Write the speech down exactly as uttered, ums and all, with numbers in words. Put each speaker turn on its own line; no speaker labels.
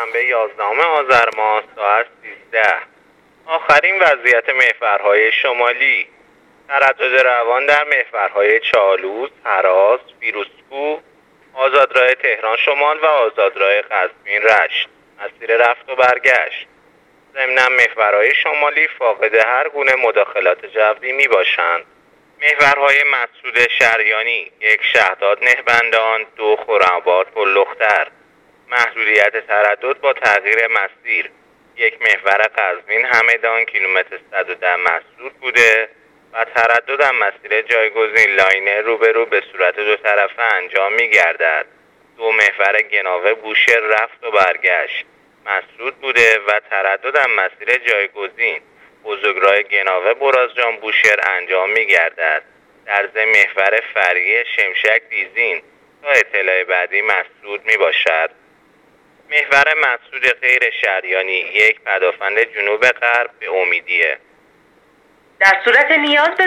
شنبه یازدهم آذر ماه ساعت سیزده. آخرین وضعیت محورهای شمالی: تردد روان در محورهای چالوس، هراس، فیروزکوه، آزادراه تهران شمال و آزادراه قزوین رشت. مسیر رفت و برگشت: ضمناً محورهای شمالی فاقد هر گونه مداخلات جوی می باشند. محورهای مسعود شریانی: یک شهداد نهبندان، دو خرم‌آباد پل‌لختر. محدودیت تردد با تغییر مسیر: یک محور قزوین همدان کیلومتر صد و ده مسدود بوده و تردد هم مسیر جایگزین لاین روبرو به صورت دو طرفه انجام می گردد. دو محور گناوه بوشهر رفت و برگشت مسدود بوده و تردد هم مسیر جایگزین بزرگراه گناوه برازجان بوشهر انجام می گردد. در ضمن محور فرعی شمشک دیزین تا اطلاع بعدی مسدود می باشد. محور مسدود غیر شریانی: یک پدافند جنوب غرب به امیدیه.
در صورت نیاز به